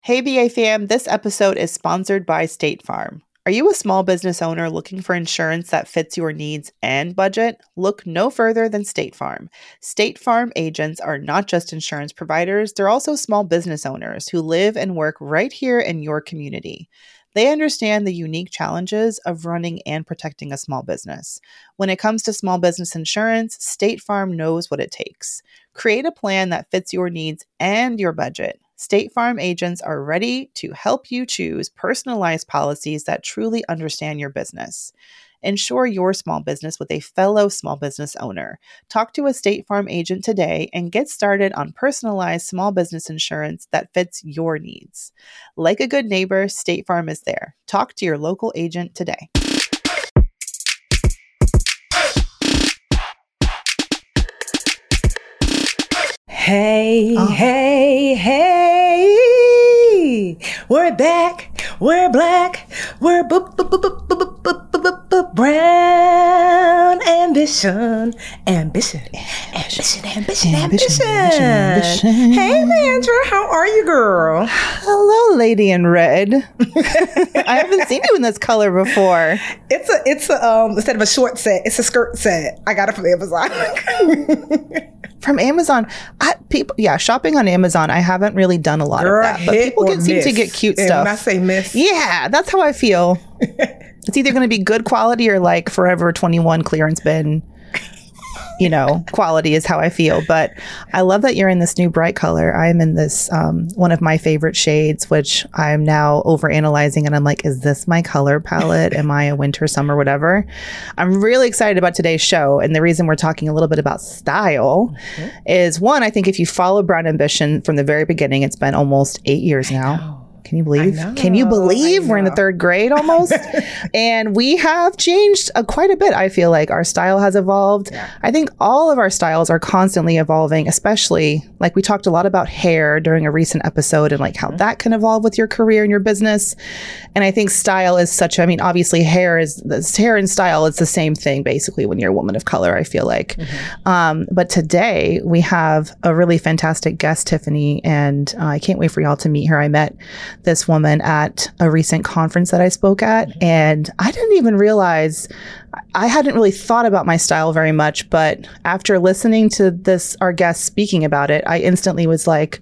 Hey, BA fam, this episode is sponsored by State Farm. Are you a small business owner looking for insurance that fits your needs and budget? Look no further than State Farm. State Farm agents are not just insurance providers, they're also small business owners who live and work right here in your community. They understand the unique challenges of running and protecting a small business. When it comes to small business insurance, State Farm knows what it takes. Create a plan that fits your needs and your budget. State Farm agents are ready to help you choose personalized policies that truly understand your business. Insure your small business with a fellow small business owner. Talk to a State Farm agent today and get started on personalized small business insurance that fits your needs. Like a good neighbor, State Farm is there. Talk to your local agent today. Hey, hey, we're back, we're black, we're brown, ambition. Hey, Mandra, how are you, girl? Hello, lady in red. I haven't seen you in this color before. It's a instead of a short set, it's a skirt set. I got it from Amazon. From Amazon, shopping on Amazon. I haven't really done a lot of that, but people seem to get cute stuff. When I say miss, yeah, that's how I feel. It's either going to be good quality or like Forever 21 clearance bin. Quality is how I feel. But I love that you're in this new bright color. I'm in this one of my favorite shades, which I'm now overanalyzing. And I'm like, is this my color palette? Am I a winter, summer, whatever? I'm really excited about today's show. And the reason we're talking a little bit about style is one, I think if you follow Brown Ambition from the very beginning, it's been almost 8 years now. Can you believe? Can you believe we're in the third grade almost? And we have changed quite a bit. I feel like our style has evolved. Yeah. I think all of our styles are constantly evolving, especially like we talked a lot about hair during a recent episode and like how that can evolve with your career and your business. And I think style is obviously hair and style, it's the same thing basically when you're a woman of color, I feel like. But today we have a really fantastic guest, Tiffany, and I can't wait for y'all to meet her. I met this woman at a recent conference that I spoke at, and I didn't even realize, I hadn't really thought about my style very much, but after listening to our guest speaking about it, I instantly was like,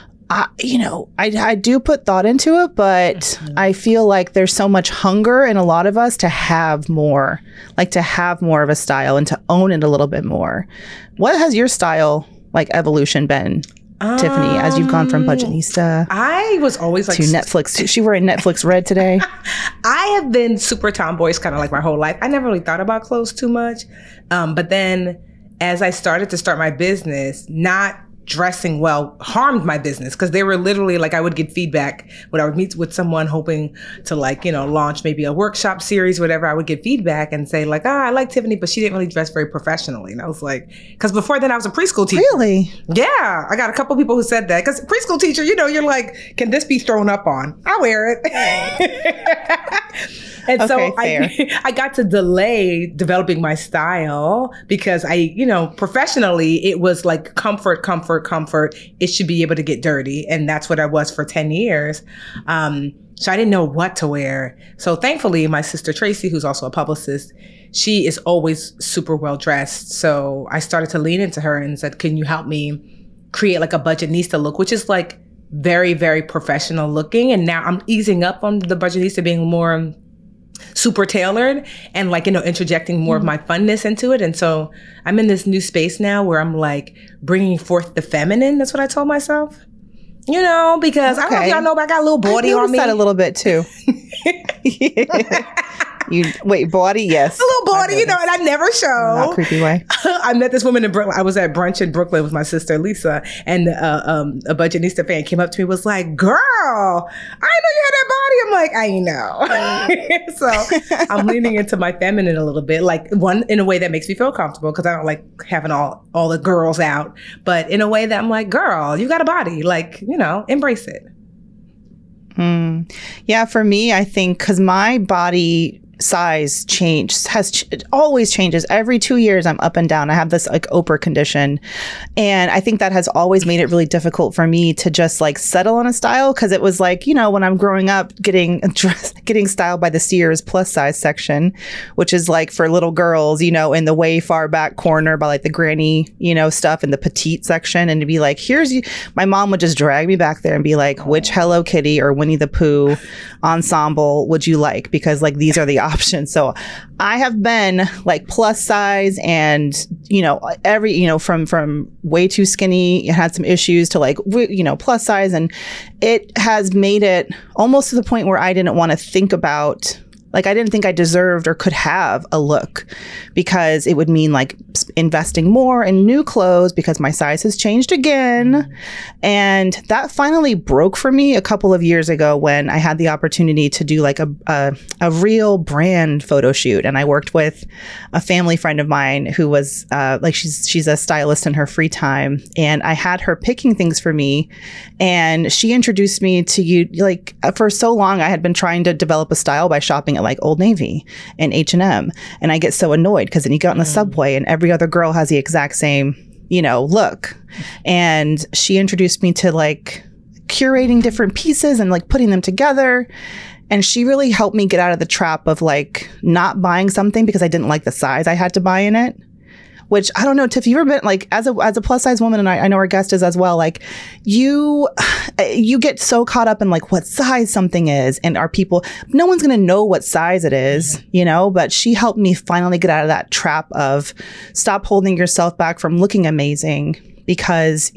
I do put thought into it, but I feel like there's so much hunger in a lot of us to have more of a style and to own it a little bit more. What has your style evolution been, Tiffany, as you've gone from Budgetnista? I was always to Netflix. She wearing Netflix red today. I have been super tomboyish kind of like my whole life. I never really thought about clothes too much. But then as I started to start my business, not dressing well harmed my business, because they were literally I would get feedback when I would meet with someone hoping to launch maybe a workshop series, whatever. I would get feedback and say I like Tiffany, but she didn't really dress very professionally. And I was like, because before then I was a preschool teacher. Really? Yeah. I got a couple people who said that, because preschool teacher, you're like, can this be thrown up on? I'll wear it. And so I got to delay developing my style because professionally it was like comfort. It should be able to get dirty. And that's what I was for 10 years. So I didn't know what to wear. So thankfully, my sister Tracy, who's also a publicist, she is always super well dressed. So I started to lean into her and said, can you help me create a Budgetnista look, which is very, very professional looking. And now I'm easing up on the Budgetnista being more super tailored and interjecting more of my funness into it. And so I'm in this new space now where I'm bringing forth the feminine. That's what I told myself, because I don't know if y'all know, but I got a little body on me. I noticed that a little bit too. Body, yes. A little body, and I never show. Not creepy way. I met this woman in Brooklyn. I was at brunch in Brooklyn with my sister, Lisa, and a Budgetnista fan came up to me, was like, girl, I didn't know you had that body. I'm like, I know. So I'm leaning into my feminine a little bit, in a way that makes me feel comfortable, because I don't like having all the girls out, but in a way that I'm like, girl, you got a body, embrace it. Yeah, for me, I think because my body size it always changes every 2 years. I'm up and down. I have this like Oprah condition, and I think that has always made it really difficult for me to just like settle on a style, because it was like, you know, when I'm growing up getting styled by the Sears plus size section, which is like for little girls, you know, in the way far back corner by like the granny, you know, stuff in the petite section, and to be like, my mom would just drag me back there and be like, which Hello Kitty or Winnie the Pooh ensemble would you like? Because like these are the options. So I have been like plus size, and you know, from way too skinny, it had some issues, to like, you know, plus size, and it has made it almost to the point where I didn't want to think about, like, I didn't think I deserved or could have a look, because it would mean like investing more in new clothes because my size has changed again. And that finally broke for me a couple of years ago when I had the opportunity to do like a real brand photo shoot. And I worked with a family friend of mine who was like, she's a stylist in her free time. And I had her picking things for me. And she introduced me to you. Like, for so long, I had been trying to develop a style by shopping at like Old Navy and H&M. And I get so annoyed because then you get on the subway and every other girl has the exact same, you know, look. And she introduced me to like curating different pieces and like putting them together. And she really helped me get out of the trap of like not buying something because I didn't like the size I had to buy in it. Which, I don't know, Tiff, you ever been like, as a plus size woman, and I know our guest is as well, like you get so caught up in like what size something is, and no one's going to know what size it is, you know, but she helped me finally get out of that trap of stop holding yourself back from looking amazing because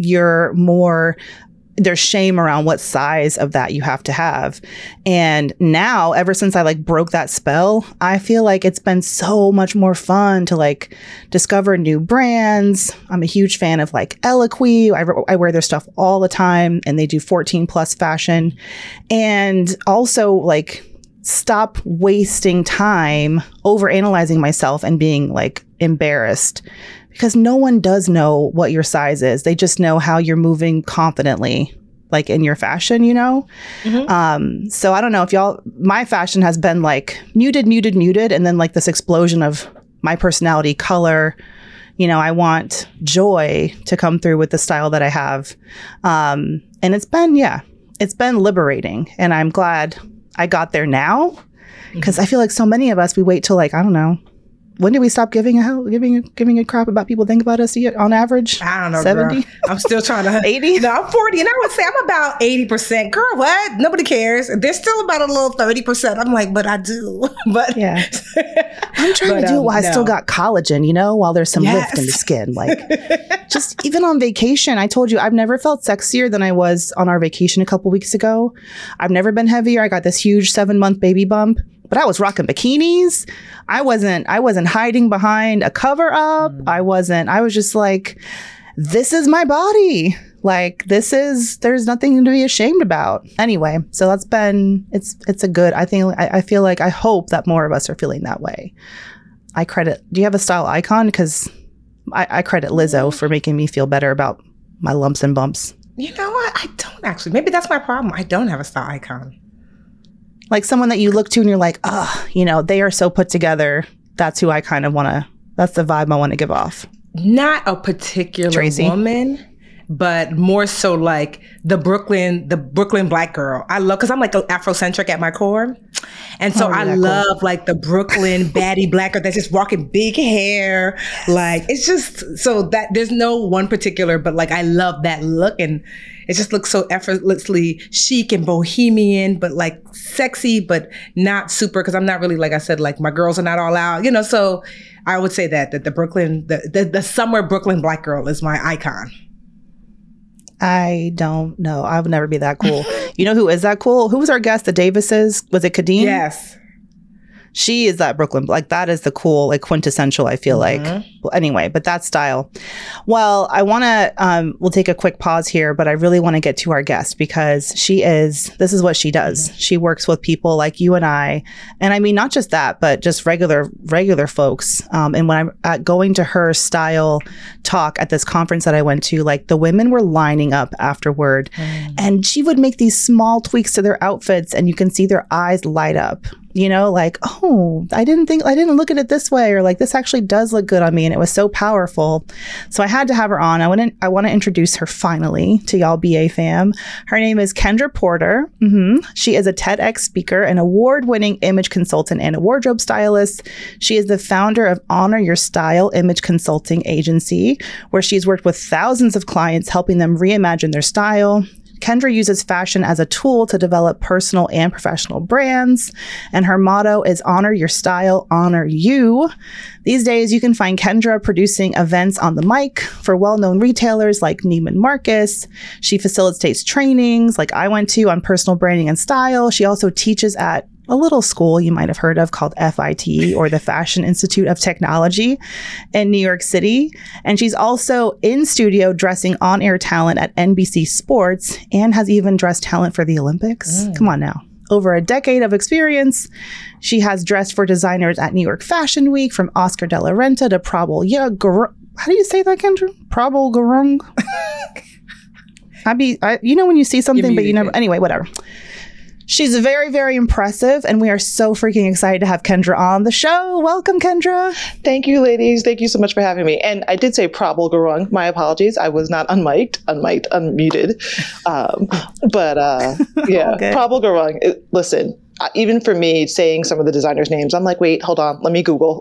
there's shame around what size of that you have to have. And now, ever since I like broke that spell, I feel like it's been so much more fun to like discover new brands. I'm a huge fan of like Eloquii. I wear their stuff all the time, and they do 14 plus fashion. And also like stop wasting time over analyzing myself and being like embarrassed, because no one does know what your size is. They just know how you're moving confidently, like in your fashion, you know? Mm-hmm. So I don't know if my fashion has been like muted. And then like this explosion of my personality, color, you know, I want joy to come through with the style that I have. And it's been liberating. And I'm glad I got there now, because I feel like so many of us, we wait till like, I don't know, when did we stop giving a crap about people think about us on average? I don't know, 70? Girl. I'm still trying to 80. No, I'm 40, and I would say I'm about 80%. Girl, what? Nobody cares. There's still about a little 30%. I'm like, but I do. But yeah, I'm trying to do it while I still got collagen, you know, while there's some lift in the skin. Like, just even on vacation, I told you I've never felt sexier than I was on our vacation a couple weeks ago. I've never been heavier. I got this huge 7-month baby bump. But I was rocking bikinis. I wasn't hiding behind a cover up. I was just like, this is my body. Like, there's nothing to be ashamed about. Anyway, so that's been, it's a good, I feel like, I hope that more of us are feeling that way. Do you have a style icon? Because I credit Lizzo for making me feel better about my lumps and bumps. You know what? I don't actually. Maybe that's my problem. I don't have a style icon. Like someone that you look to and you're like, oh, you know, they are so put together. That's who I kind of that's the vibe I want to give off. Not a particular Tracy. Woman, but more so like the Brooklyn black girl. I love, because I'm like Afrocentric at my core. And so I love like the Brooklyn baddie black girl that's just walking big hair. Like, it's just so that there's no one particular, but like I love that look, and it just looks so effortlessly chic and bohemian, but like sexy, but not super, because I'm not really, like I said, like my girls are not all out, you know. So I would say that the Brooklyn, the summer Brooklyn black girl is my icon. I don't know. I would never be that cool. You know who is that cool? Who was our guest? The Davises? Was it Kadeen? Yes. She is that Brooklyn, like that is the cool, like quintessential, I feel like. Well, anyway, but that style. Well, I want to, we'll take a quick pause here, but I really want to get to our guest, because this is what she does. She works with people like you and I. And I mean, not just that, but just regular folks. And when I'm going to her style talk at this conference that I went to, like the women were lining up afterward, and she would make these small tweaks to their outfits and you can see their eyes light up. you know, like, oh, I didn't look at it this way, or like, this actually does look good on me. And it was so powerful. So I had to have her on. I want to introduce her finally to y'all BA fam. Her name is Kendra Porter. She is a TEDx speaker, an award-winning image consultant, and a wardrobe stylist. She is the founder of Honor Your Style Image Consulting Agency, where she's worked with thousands of clients, helping them reimagine their style. Kendra uses fashion as a tool to develop personal and professional brands, and her motto is honor your style, honor you. These days, you can find Kendra producing events on the mic for well-known retailers like Neiman Marcus. She facilitates trainings like I went to on personal branding and style. She also teaches at a little school you might have heard of called FIT, or the Fashion Institute of Technology in New York City. And she's also in studio dressing on-air talent at NBC Sports, and has even dressed talent for the Olympics. Come on now. Over a decade of experience, she has dressed for designers at New York Fashion Week, from Oscar de la Renta to Prabal. How do you say that, Kendra? Prabal Gurung? You know when you see something, but you never... Anyway, whatever. She's very, very impressive, and we are so freaking excited to have Kendra on the show. Welcome, Kendra. Thank you, ladies. Thank you so much for having me. And I did say Prabal Gurung. My apologies. I was not unmuted. Yeah, Prabal Gurung. Listen, even for me, saying some of the designers' names, I'm like, wait, hold on. Let me Google.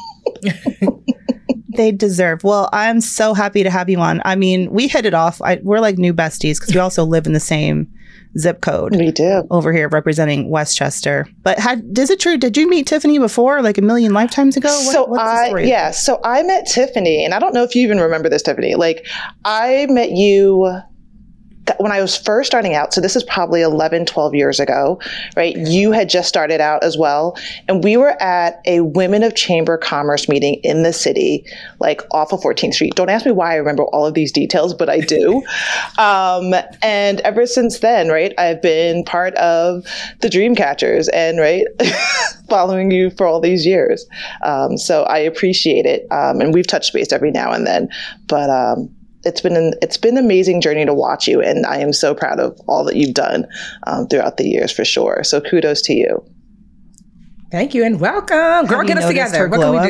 They deserve. Well, I'm so happy to have you on. I mean, we hit it off. We're like new besties because we also live in the same zip code. We do. Over here representing Westchester. But is it true? Did you meet Tiffany before, like a million lifetimes ago? What's the story? Yeah. So I met Tiffany, and I don't know if you even remember this, Tiffany. Like, I met you when I was first starting out. So this is probably 11, 12 years ago, right? You had just started out as well. And we were at a Women of Chamber Commerce meeting in the city, like off of 14th Street. Don't ask me why I remember all of these details, but I do. And ever since then, right, I've been part of the Dreamcatchers and, right, following you for all these years. So I appreciate it. And we've touched base every now and then, but, it's been an amazing journey to watch you, and I am so proud of all that you've done throughout the years, for sure. So kudos to you. Thank you, and welcome. Girl, get us together. What can we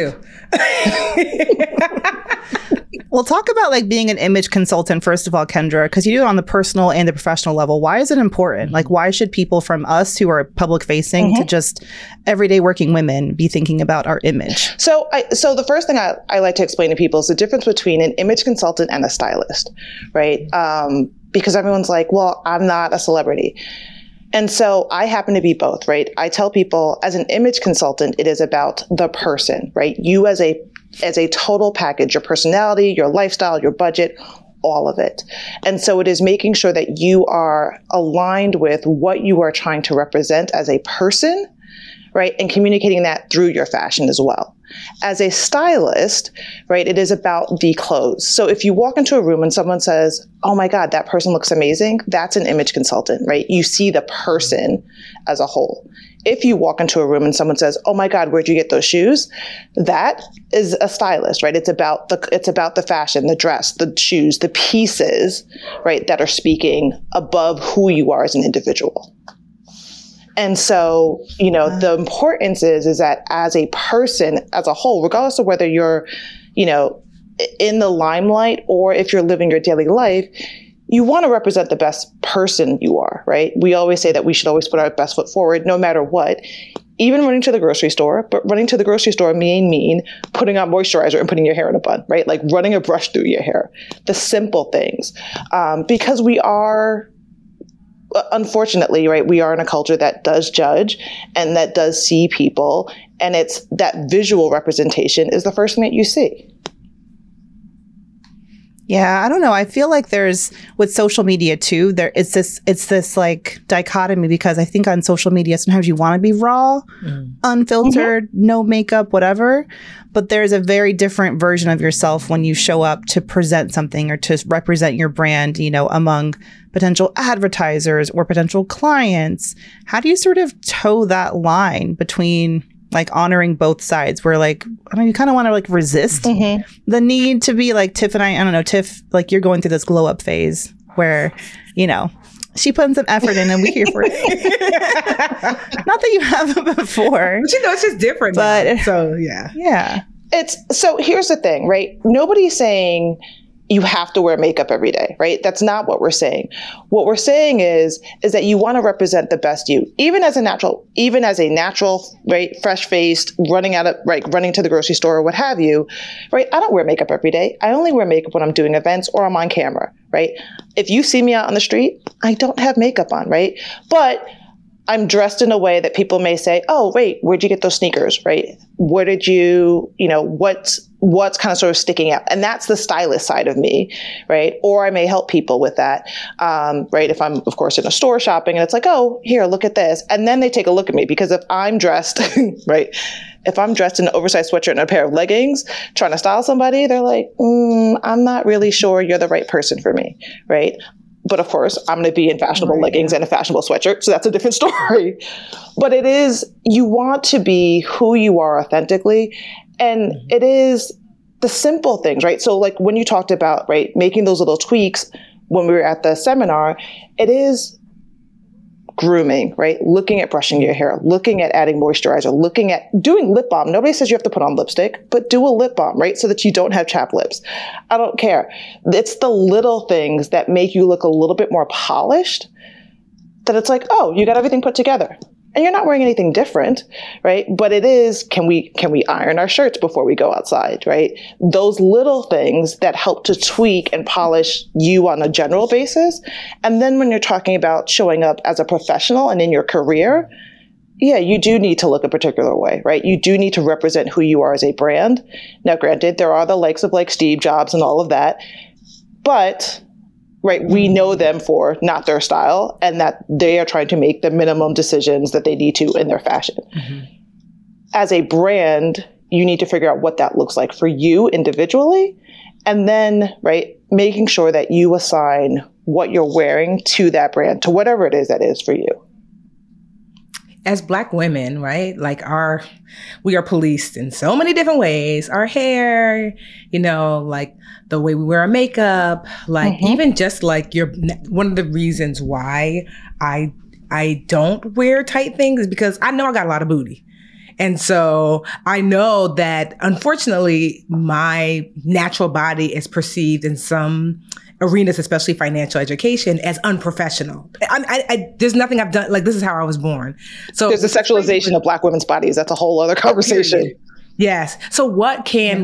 do? Well, talk about like being an image consultant, first of all, Kendra, because you do it on the personal and the professional level. Why is it important? Like, why should people from us who are public facing to just everyday working women be thinking about our image? So the first thing I like to explain to people is the difference between an image consultant and a stylist, right? Because everyone's like, well, I'm not a celebrity. And so I happen to be both, right? I tell people, as an image consultant, it is about the person, right? You as a total package, your personality, your lifestyle, your budget, all of it. And so it is making sure that you are aligned with what you are trying to represent as a person, right? And communicating that through your fashion as well. As a stylist, right, it is about the clothes. So if you walk into a room and someone says, oh my God, that person looks amazing, that's an image consultant, right? You see the person as a whole. If you walk into a room and someone says, oh my God, where'd you get those shoes? That is a stylist, right? It's about the fashion, the dress, the shoes, the pieces, right, that are speaking above who you are as an individual. And so, the importance is that as a person, as a whole, regardless of whether you're, in the limelight or if you're living your daily life, you want to represent the best person you are, right? We always say that we should always put our best foot forward no matter what, even running to the grocery store. But running to the grocery store may mean putting on moisturizer and putting your hair in a bun, right? Like running a brush through your hair, the simple things, because we are, unfortunately, right, we are in a culture that does judge and that does see people, and it's that visual representation is the first thing that you see. Yeah, I don't know. I feel like there's, with social media too, it's this like dichotomy, because I think on social media sometimes you want to be raw, unfiltered, no makeup, whatever. But there's a very different version of yourself when you show up to present something or to represent your brand, among potential advertisers or potential clients. How do you sort of toe that line between like honoring both sides, where like, you kind of want to like resist the need to be like Tiff and I don't know, Tiff, like you're going through this glow up phase where, She put some effort in and we're here for it. Not that you haven't before. But it's just different. But now. So yeah. Yeah. So here's the thing, right? Nobody's saying you have to wear makeup every day, right? That's not what we're saying. What we're saying is that you want to represent the best you, even as a natural, right, fresh-faced, running to the grocery store or what have you, right? I don't wear makeup every day. I only wear makeup when I'm doing events or I'm on camera, right? If you see me out on the street, I don't have makeup on, right? But I'm dressed in a way that people may say, oh, wait, where'd you get those sneakers, right? Where did what's kind of sort of sticking out? And that's the stylist side of me, right? Or I may help people with that, right? If I'm, of course, in a store shopping and it's like, oh, here, look at this. And then they take a look at me because if I'm dressed, right? If I'm dressed in an oversized sweatshirt and a pair of leggings trying to style somebody, they're like, I'm not really sure you're the right person for me, right? But of course, I'm going to be in fashionable leggings and a fashionable sweatshirt. So that's a different story. But you want to be who you are authentically. And it is the simple things, right? So like when you talked about, right, making those little tweaks when we were at the seminar, it is grooming, right? Looking at brushing your hair, looking at adding moisturizer, looking at doing lip balm. Nobody says you have to put on lipstick, but do a lip balm, right? So that you don't have chapped lips. I don't care. It's the little things that make you look a little bit more polished that it's like, oh, you got everything put together. And you're not wearing anything different, right? But it is, can we iron our shirts before we go outside, right? Those little things that help to tweak and polish you on a general basis. And then when you're talking about showing up as a professional and in your career, yeah, you do need to look a particular way, right? You do need to represent who you are as a brand. Now, granted, there are the likes of like Steve Jobs and all of that, but right, we know them for not their style and that they are trying to make the minimum decisions that they need to in their fashion. Mm-hmm. As a brand, you need to figure out what that looks like for you individually. And then, right, making sure that you assign what you're wearing to that brand, to whatever it is that is for you. As Black women, right, like we are policed in so many different ways. Our hair, like the way we wear our makeup, like even just like one of the reasons why I don't wear tight things is because I know I got a lot of booty. And so I know that unfortunately my natural body is perceived in some arenas, especially financial education, as unprofessional. There's nothing I've done. Like, this is how I was born. So there's the sexualization of Black women's bodies. That's a whole other conversation. Yes. So what can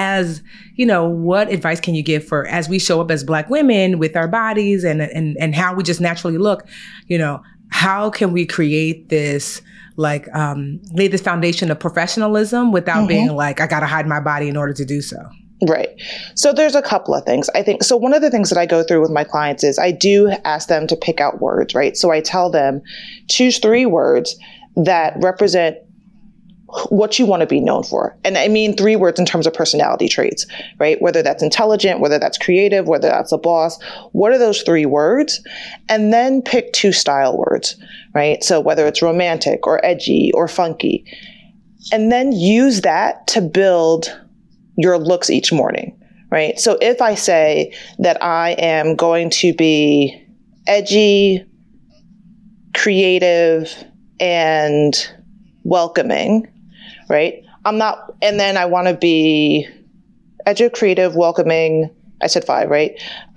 what advice can you give for as we show up as Black women with our bodies and how we just naturally look, how can we create this lay this foundation of professionalism without being like, I got to hide my body in order to do so? Right. So there's a couple of things. I think, so one of the things that I go through with my clients is I do ask them to pick out words, right? So I tell them, choose 3 words that represent what you want to be known for. And I mean 3 words in terms of personality traits, right? Whether that's intelligent, whether that's creative, whether that's a boss. What are those 3 words? And then pick 2 style words, right? So whether it's romantic or edgy or funky. And then use that to build your looks each morning, right? So if I say that I am going to be edgy, creative, and welcoming, right? And then I want to be edgy, creative, welcoming. I said 5, right?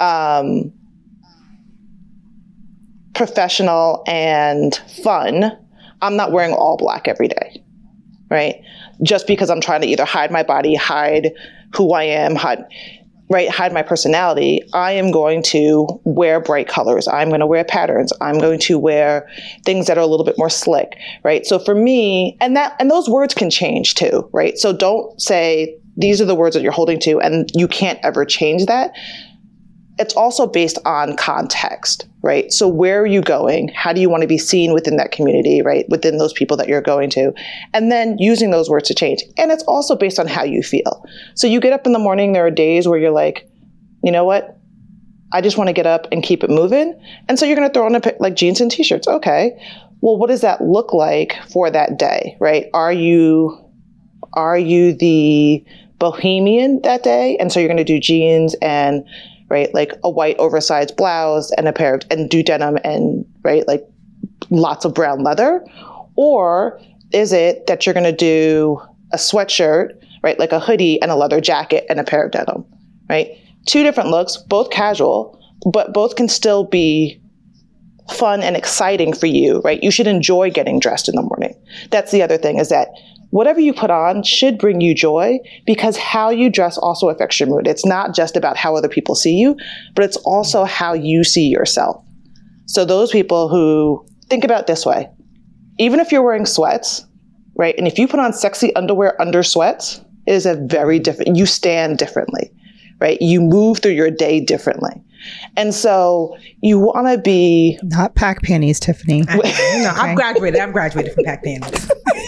Professional and fun. I'm not wearing all black every day, right? Just because I'm trying to either hide my body, hide who I am, hide my personality, I am going to wear bright colors. I'm going to wear patterns. I'm going to wear things that are a little bit more slick, right? So for me, and those words can change too, right? So don't say these are the words that you're holding to and you can't ever change that. It's also based on context, right? So where are you going? How do you want to be seen within that community, right? Within those people that you're going to, and then using those words to change. And it's also based on how you feel. So you get up in the morning, there are days where you're like, you know what? I just want to get up and keep it moving. And so you're going to throw on like jeans and t-shirts. Okay. Well, what does that look like for that day, right? Are you the bohemian that day? And so you're going to do jeans and right? Like a white oversized blouse and a pair of, and do denim and, right, like lots of brown leather? Or is it that you're going to do a sweatshirt, right, like a hoodie and a leather jacket and a pair of denim, right? Two different looks, both casual, but both can still be fun and exciting for you, right? You should enjoy getting dressed in the morning. That's the other thing, is that whatever you put on should bring you joy, because how you dress also affects your mood. It's not just about how other people see you, but it's also how you see yourself. So those people who think about it this way, even if you're wearing sweats, right? And if you put on sexy underwear under sweats, it is a very different, you stand differently, right? You move through your day differently. And so you want to be... Not pack panties, Tiffany. No, okay. I've graduated from pack panties.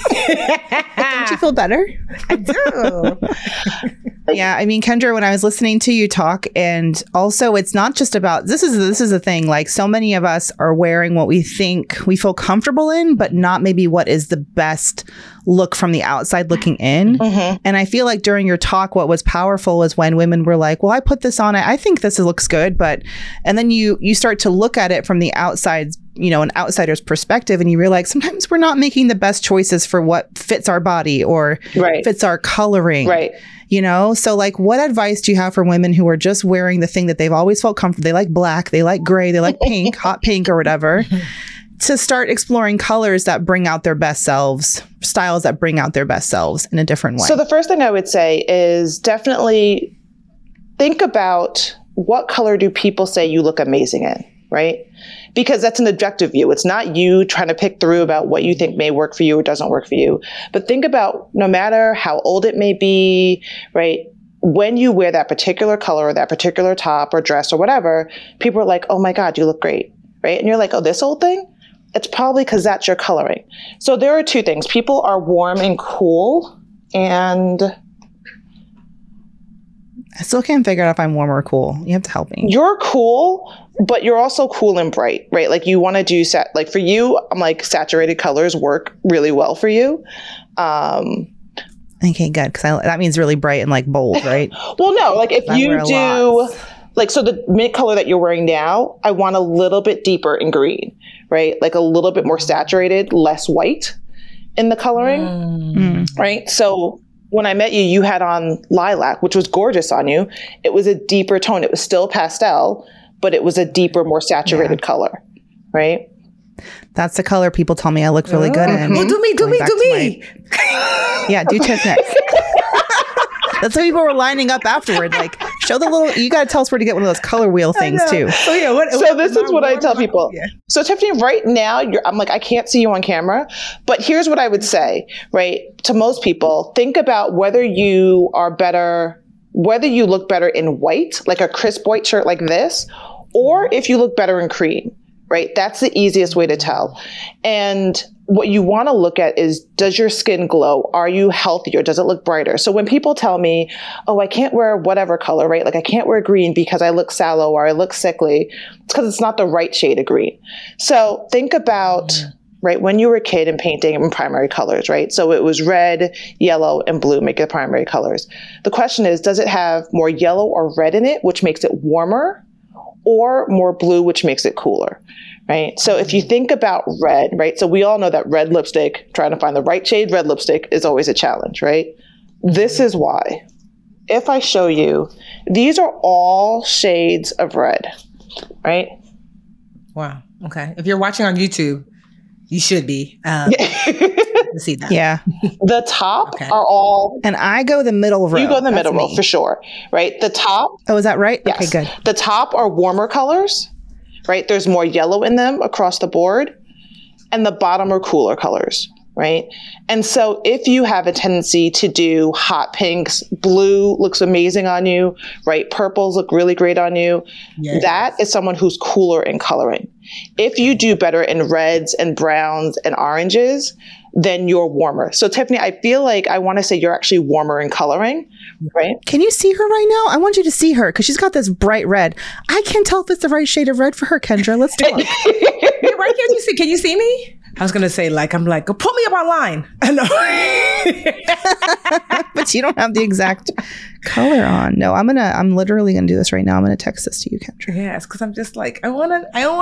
Don't you feel better? I do. Yeah, I mean, Kendra, when I was listening to you talk, and also it's not just about, this is the thing, like so many of us are wearing what we think we feel comfortable in, but not maybe what is the best look from the outside looking in. Mm-hmm. And I feel like during your talk, what was powerful was when women were like, well, I put this on, I think this looks good, but, and then you start to look at it from the outside, you know, an outsider's perspective, and you realize sometimes we're not making the best choices for what fits our body or fits our coloring. Right. You know, so like, what advice do you have for women who are just wearing the thing that they've always felt comfortable? They like black, they like gray, they like pink, hot pink or whatever, to start exploring colors that bring out their best selves, styles that bring out their best selves in a different way. So the first thing I would say is definitely think about what color do people say you look amazing in, right? Because that's an objective view. It's not you trying to pick through about what you think may work for you or doesn't work for you. But think about, no matter how old it may be, right? When you wear that particular color or that particular top or dress or whatever, people are like, oh my God, you look great, right? And you're like, oh, this old thing? It's probably because that's your coloring. So there are two things. People are warm and cool, and I still can't figure out if I'm warm or cool. You have to help me. You're cool, but you're also cool and bright, right? Like you want to do like for you, I'm like saturated colors work really well for you. Okay, good. Because that means really bright and like bold, right? Well, no, like if you do, like, so the mint color that you're wearing now, I want a little bit deeper in green, right? Like a little bit more saturated, less white in the coloring, right? So when I met you, you had on lilac, which was gorgeous on you. It was a deeper tone. It was still pastel, but it was a deeper, more saturated color, right? That's the color people tell me I look really good in. Well, do me. Yeah, do Tiff next. That's why people were lining up afterward. Like, show the little, you got to tell us where to get one of those color wheel things too. So yeah, this is what I tell people. Yeah. So Tiffany, right now, I'm like, I can't see you on camera, but here's what I would say, right? To most people, think about whether you are better, whether you look better in white, like a crisp white shirt like this, or if you look better in cream, right? That's the easiest way to tell. And what you want to look at is, does your skin glow? Are you healthier? Does it look brighter? So when people tell me, oh, I can't wear whatever color, right? Like I can't wear green because I look sallow or I look sickly, it's because it's not the right shade of green. So think about, right, when you were a kid and painting in primary colors, right? So it was red, yellow, and blue make the primary colors. The question is, does it have more yellow or red in it, which makes it warmer, or more blue, which makes it cooler? Right. So if you think about red, right? So we all know that red lipstick, trying to find the right shade red lipstick is always a challenge, right? This is why. If I show you, these are all shades of red, right? Wow. Okay. If you're watching on YouTube, you should be. To see that. Yeah. The top are all. And I go the middle row. You go in the middle row for sure, right? The top. Oh, is that right? Yes. Okay, good. The top are warmer colors, right? There's more yellow in them across the board. And the bottom are cooler colors, right? And so if you have a tendency to do hot pinks, blue looks amazing on you, right? Purples look really great on you. Yes. That is someone who's cooler in coloring. If you do better in reds and browns and oranges, then you're warmer. So Tiffany, I feel like I want to say you're actually warmer in coloring, right? Can you see her right now? I want you to see her because she's got this bright red. I can't tell if it's the right shade of red for her, Kendra. Let's do it. Why can't you see? Can you see me? I was gonna say, like, I'm like, put me up online. I know. But you don't have the exact color on. No, I'm literally gonna do this right now. I'm gonna text this to you, Kendra. Yes, because I'm just like, I wanna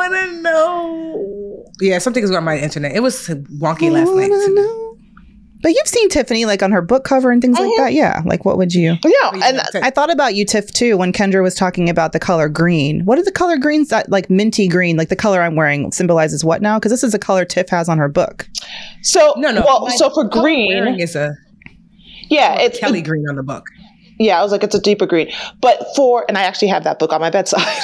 know. Yeah, something is on my internet. It was wonky last night. But you've seen Tiffany like on her book cover and things like that. Yeah. Like what would you? Yeah. And I thought about you, Tiff, too, when Kendra was talking about the color green. What are the color greens that like minty green, like the color I'm wearing symbolizes what now? Because this is a color Tiff has on her book. So, well, so for green. Is it's Kelly green on the book. Yeah. I was like, it's a deeper green. But and I actually have that book on my bedside.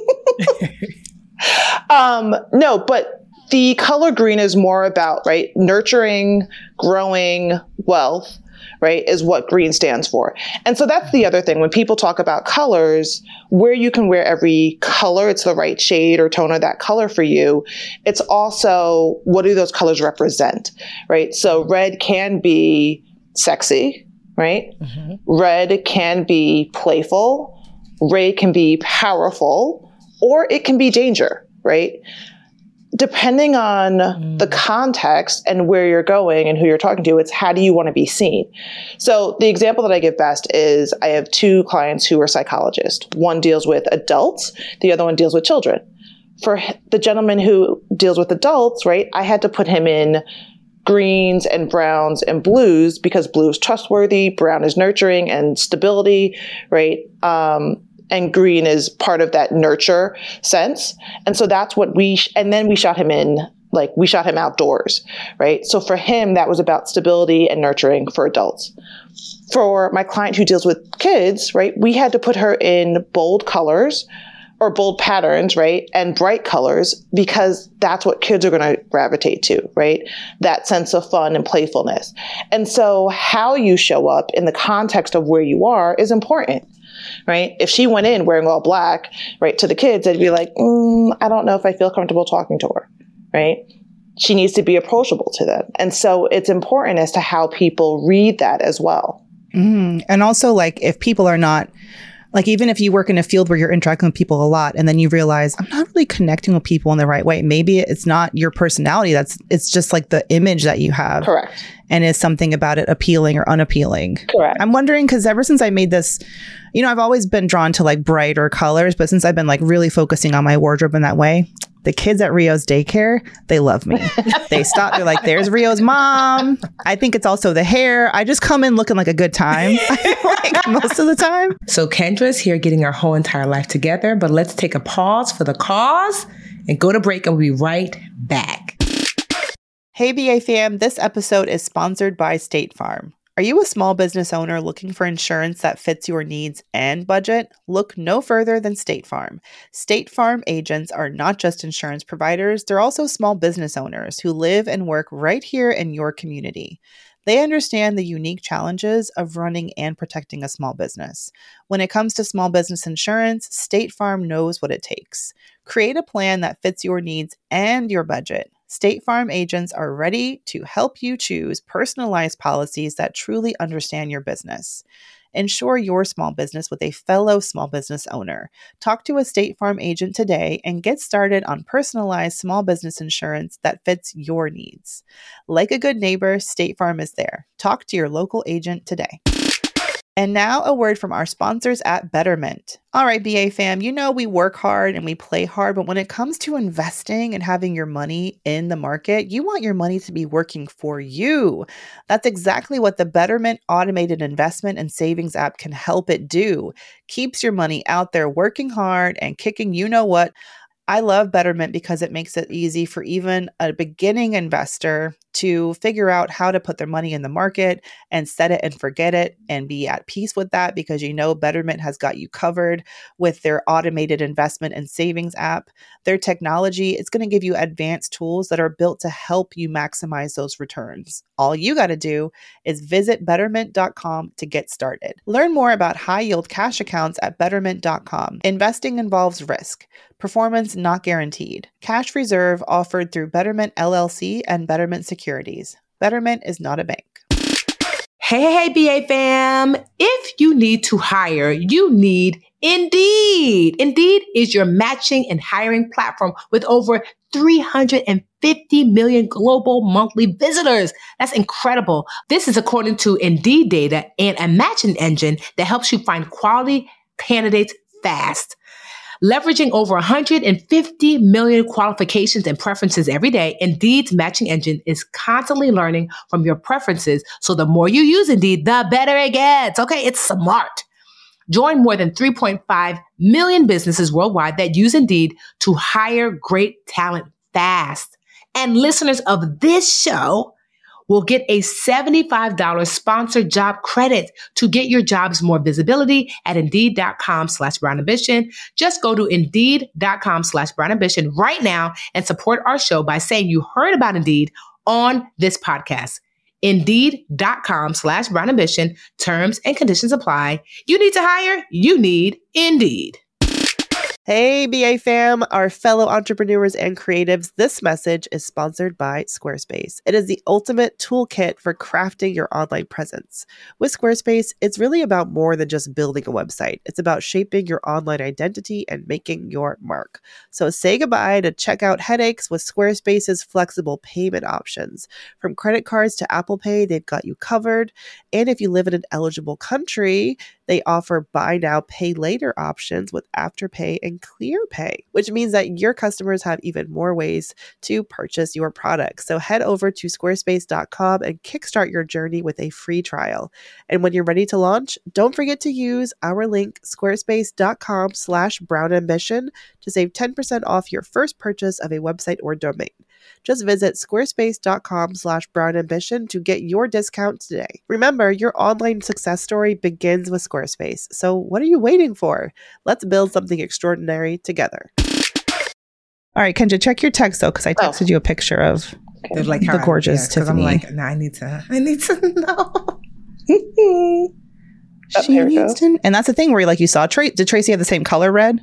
No, but the color green is more about, right, nurturing, growing wealth, right, is what green stands for. And so that's the other thing. When people talk about colors, where you can wear every color, it's the right shade or tone of that color for you. It's also, what do those colors represent, right? So red can be sexy, right? Mm-hmm. Red can be playful. Red can be powerful, or it can be danger, right? Depending on the context and where you're going and who you're talking to, it's how do you want to be seen? So the example that I give best is I have two clients who are psychologists. One deals with adults. The other one deals with children. For the gentleman who deals with adults, right, I had to put him in greens and browns and blues because blue is trustworthy, brown is nurturing and stability, right? And green is part of that nurture sense. And so that's what and then we shot him we shot him outdoors, right? So for him, that was about stability and nurturing for adults. For my client who deals with kids, right, we had to put her in bold colors or bold patterns, right, and bright colors because that's what kids are going to gravitate to, right? That sense of fun and playfulness. And so how you show up in the context of where you are is important. Right? If she went in wearing all black, right, to the kids, I'd be like, I don't know if I feel comfortable talking to her, right? She needs to be approachable to them. And so it's important as to how people read that as well. And also, like, if people are not, like, even if you work in a field where you're interacting with people a lot and then you realize I'm not really connecting with people in the right way. Maybe it's not your personality. It's just like the image that you have. Correct. And is something about it appealing or unappealing? Correct. I'm wondering, because ever since I made this, I've always been drawn to like brighter colors, but since I've been like really focusing on my wardrobe in that way, the kids at Rio's daycare, they love me. They stop. They're like, there's Rio's mom. I think it's also the hair. I just come in looking like a good time, like most of the time. So Kendra's here getting our whole entire life together, but let's take a pause for the cause and go to break, and we'll be right back. Hey, BA fam, this episode is sponsored by State Farm. Are you a small business owner looking for insurance that fits your needs and budget? Look no further than State Farm. State Farm agents are not just insurance providers, they're also small business owners who live and work right here in your community. They understand the unique challenges of running and protecting a small business. When it comes to small business insurance, State Farm knows what it takes. Create a plan that fits your needs and your budget. State Farm agents are ready to help you choose personalized policies that truly understand your business. Insure your small business with a fellow small business owner. Talk to a State Farm agent today and get started on personalized small business insurance that fits your needs. Like a good neighbor, State Farm is there. Talk to your local agent today. And now a word from our sponsors at Betterment. All right, BA fam, we work hard and we play hard, but when it comes to investing and having your money in the market, you want your money to be working for you. That's exactly what the Betterment automated investment and savings app can help it do. Keeps your money out there working hard and kicking you-know-what. I love Betterment because it makes it easy for even a beginning investor to figure out how to put their money in the market and set it and forget it and be at peace with that, because Betterment has got you covered with their automated investment and savings app. Their technology is going to give you advanced tools that are built to help you maximize those returns. All you got to do is visit betterment.com to get started. Learn more about high yield cash accounts at betterment.com. Investing involves risk. Performance not guaranteed. Cash reserve offered through Betterment LLC and Betterment Securities. Betterment is not a bank. Hey, BA fam. If you need to hire, you need Indeed. Indeed is your matching and hiring platform with over 350 million global monthly visitors. That's incredible. This is according to Indeed data and a matching engine that helps you find quality candidates fast. Leveraging over 150 million qualifications and preferences every day, Indeed's matching engine is constantly learning from your preferences. So the more you use Indeed, the better it gets. Okay, it's smart. Join more than 3.5 million businesses worldwide that use Indeed to hire great talent fast. And listeners of this show will get a $75 sponsored job credit to get your jobs more visibility at Indeed.com/Brown Ambition. Just go to Indeed.com/Brown Ambition right now and support our show by saying you heard about Indeed on this podcast. Indeed.com/Brown Ambition. Terms and conditions apply. You need to hire? You need Indeed. Hey, BA fam, our fellow entrepreneurs and creatives, this message is sponsored by Squarespace. It is the ultimate toolkit for crafting your online presence. With Squarespace, it's really about more than just building a website. It's about shaping your online identity and making your mark. So say goodbye to checkout headaches with Squarespace's flexible payment options. From credit cards to Apple Pay, they've got you covered. And if you live in an eligible country, they offer buy now, pay later options with Afterpay and ClearPay, which means that your customers have even more ways to purchase your products. So head over to squarespace.com and kickstart your journey with a free trial. And when you're ready to launch, don't forget to use our link, squarespace.com/Brown Ambition, to save 10% off your first purchase of a website or domain. Just visit squarespace.com/Brown Ambition to get your discount today. Remember, your online success story begins with Squarespace. So what are you waiting for? Let's build something extraordinary together. All right, Kendra, check your text though, because I texted you a picture of like the gorgeous Tiffany. I'm like, no, I need to know. She needs to, and that's the thing where you saw did Tracy have the same color red?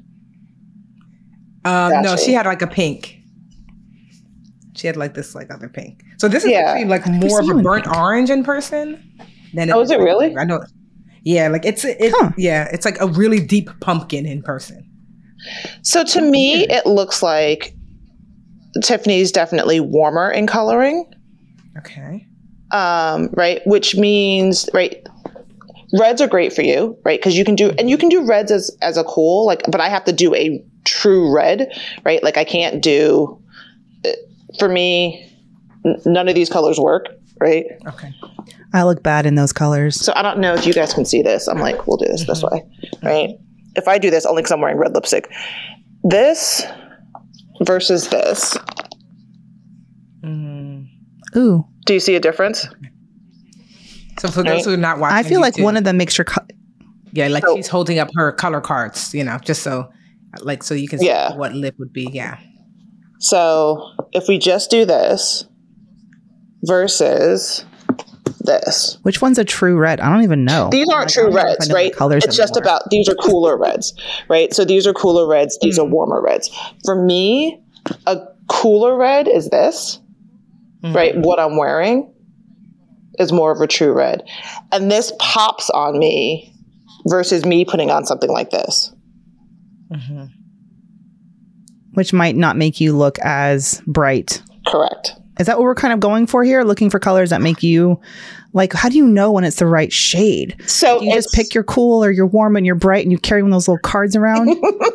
No, she had like a pink. She had like this other pink. So this is actually like more of a burnt orange in person than is it really? I know. Yeah, like it's like a really deep pumpkin in person. So to me, it looks like Tiffany's definitely warmer in coloring. Okay. Right, which means reds are great for you, right? Because you can do reds as a cool, but I have to do a true red, right? Like I can't do. For me, none of these colors work, right? Okay. I look bad in those colors. So I don't know if you guys can see this. I'm like, we'll do this this way, right? If I do this, only because I'm wearing red lipstick. This versus this. Ooh. Do you see a difference? So for those who are not watching, I feel like one of them makes your... she's holding up her color cards, just so you can see what lip would be, So if we just do this versus this. Which one's a true red? I don't even know. These aren't true reds, right? It's just about, these are cooler reds, right? So these are cooler reds. These are warmer reds. For me, a cooler red is this, right? What I'm wearing is more of a true red. And this pops on me versus me putting on something like this. Mm-hmm. Which might not make you look as bright. Correct. Is that what we're kind of going for here? Looking for colors that make you how do you know when it's the right shade? So do you just pick your cool or your warm and your bright and you carry one of those little cards around?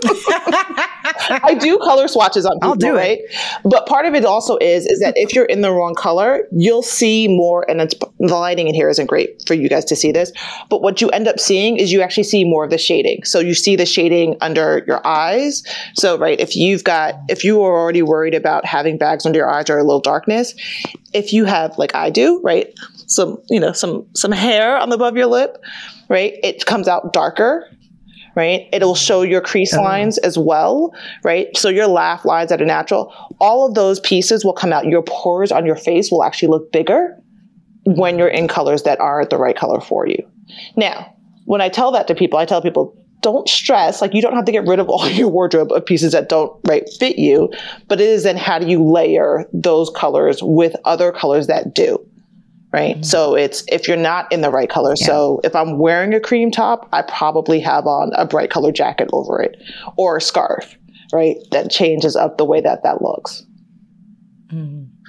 I do color swatches on people, I'll do right? But part of it also is that if you're in the wrong color, you'll see more, and the lighting in here isn't great for you guys to see this, but what you end up seeing is you actually see more of the shading. So you see the shading under your eyes. So, right, if you are already worried about having bags under your eyes or a little darkness, if you have, like I do, right, some hair on the above your lip, right, it comes out darker. Right? It'll show your crease lines as well, right? So your laugh lines that are natural, all of those pieces will come out. Your pores on your face will actually look bigger when you're in colors that aren't the right color for you. Now, when I tell that to people, I tell people, don't stress. You don't have to get rid of all your wardrobe of pieces that don't fit you, but it is then how do you layer those colors with other colors that do. Right. Mm-hmm. So it's if you're not in the right color. Yeah. So if I'm wearing a cream top, I probably have on a bright color jacket over it or a scarf. Right. That changes up the way that looks.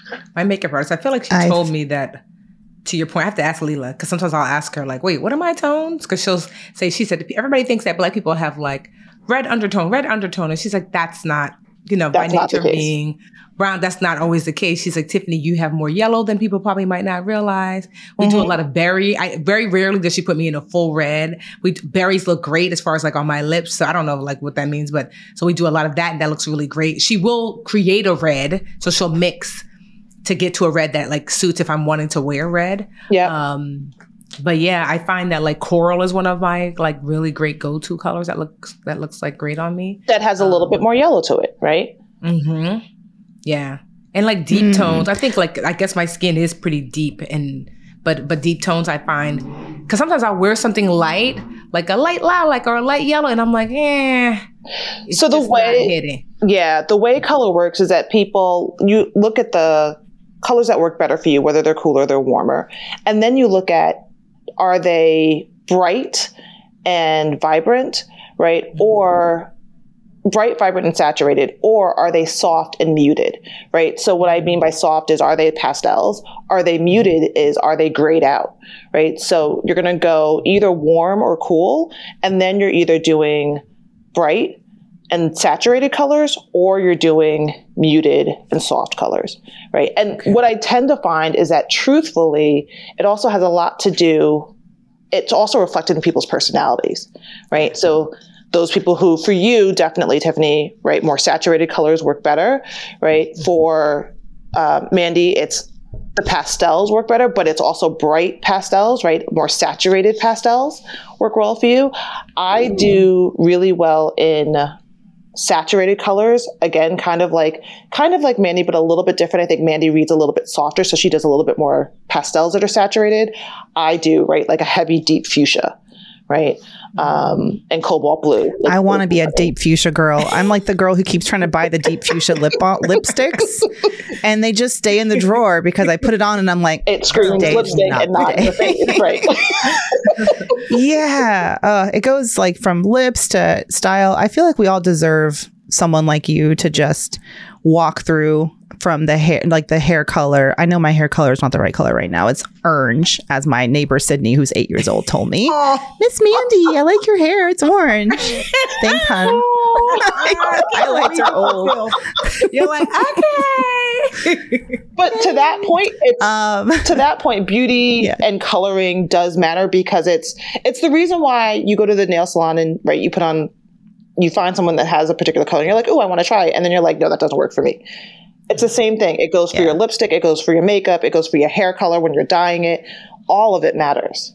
my makeup artist. I feel like she told me that. To your point, I have to ask Leela, because sometimes I'll ask her like, wait, what are my tones? Because she'll say, she said, everybody thinks that Black people have like red undertone. And she's like, that's not, by nature being brown, that's not always the case. She's like, Tiffany, you have more yellow than people probably might not realize. We do a lot of berry. Very rarely does she put me in a full red. Berries look great as far as like on my lips. So I don't know like what that means, but so we do a lot of that and that looks really great. She will create a red. So she'll mix to get to a red that like suits if I'm wanting to wear red. Yeah. But yeah, I find that like coral is one of my like really great go-to colors that looks like great on me. That has a little bit more yellow to it, right? Mm-hmm. Yeah. And like deep tones. I think like, I guess my skin is pretty deep but deep tones I find, because sometimes I'll wear something light, like a light lilac or a light yellow, and I'm like, so the way color works is that you look at the colors that work better for you, whether they're cooler or they're warmer. And then you look at, are they bright and vibrant, right? Or bright, vibrant, and saturated, or are they soft and muted, right? So what I mean by soft is, are they pastels? Are they muted is, are they grayed out, right? So you're going to go either warm or cool, and then you're either doing bright and saturated colors, or you're doing muted and soft colors, right? And what I tend to find is that truthfully, it also has a lot to do, it's also reflected in people's personalities, right? So those people who, for you, definitely, Tiffany, right, more saturated colors work better, right? For Mandy, it's the pastels work better, but it's also bright pastels, right? More saturated pastels work well for you. I do really well in saturated colors, again, kind of like Mandy, but a little bit different. I think Mandy reads a little bit softer, so she does a little bit more pastels that are saturated. I do, right, like a heavy, deep fuchsia, right? And cobalt blue. Like, I want to be a deep fuchsia girl. I'm like the girl who keeps trying to buy the deep fuchsia lipsticks, and they just stay in the drawer because I put it on and I'm like, it screams lipstick and not in the face, right? Yeah, it goes like from lips to style. I feel like we all deserve someone like you to just walk through from the hair, like the hair color. I know my hair color is not the right color right now. It's orange, as my neighbor Sydney, who's 8 years old, told me. Miss Mandy, I like your hair. It's orange. Thanks, hon. Highlights are old. You're like, okay. But to that point, beauty and coloring does matter, because it's the reason why you go to the nail salon and right, you find someone that has a particular color and you're like, oh, I want to try it. And then you're like, no, that doesn't work for me. It's the same thing. It goes for your lipstick. It goes for your makeup. It goes for your hair color when you're dyeing it. All of it matters.